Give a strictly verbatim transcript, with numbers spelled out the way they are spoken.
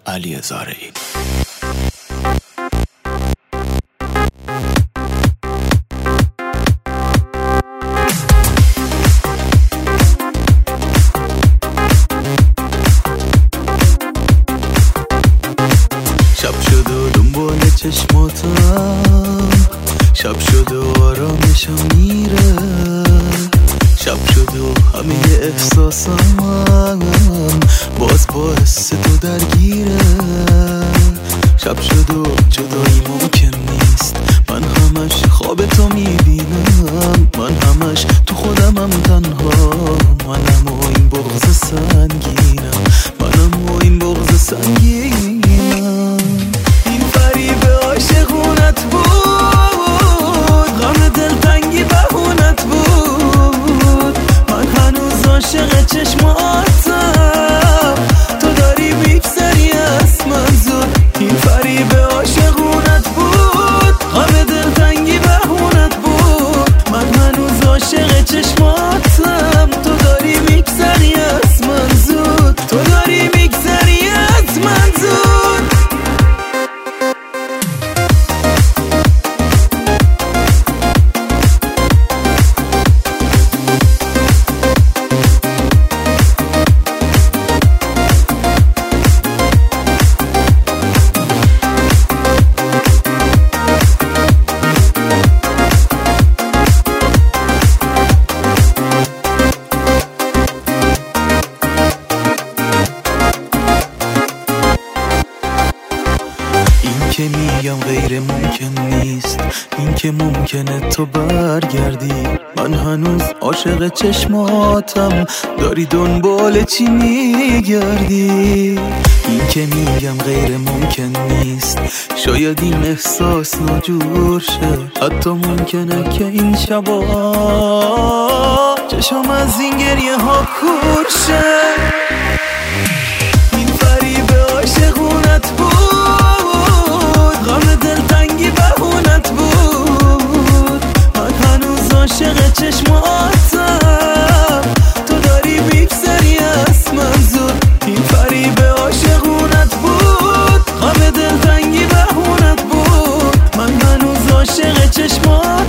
علی زارعی. شب شد و دنبال چشماتم، شب شد و آرامشم میره، شب شد و همه احساسم باز باعث تو درگیره. شب شد و جدایی ممکن نیست، من همش خواب تو میبینم، من همش تو خودمم تنها، منم و این بغض سنگینم، منم و این بغض سنگینم. این فریب عاشقونت بود، غم دلتنگی بهونت بود، من هنوز عاشق چشماتم، تو داری میگذری از من زود. این فریب عاشقونت بود، غم دلتنگی بهونت بود، من هنوز عاشق چشماتم، تو داری میگذری از من زود، تو داری میگذری از من زود. که میگم غیر ممکن نیست، این که ممکنه تو برگردی، من هنوز عاشق چشماتم، داری دنبال چی میگردی. این که میگم غیر ممکن نیست، شاید این احساس ناجور شه، حتی ممکنه که این شبا چشم از این گریه ها کور شه. این فریب عاشقونت بود، غم دلتنگی بهونت بود، من هنوز عاشق چشماتم، تو داری میگذری از من زود. این فریب عاشقونت بود، غم دلتنگی بهونت بود، من هنوز عاشق چشماتم.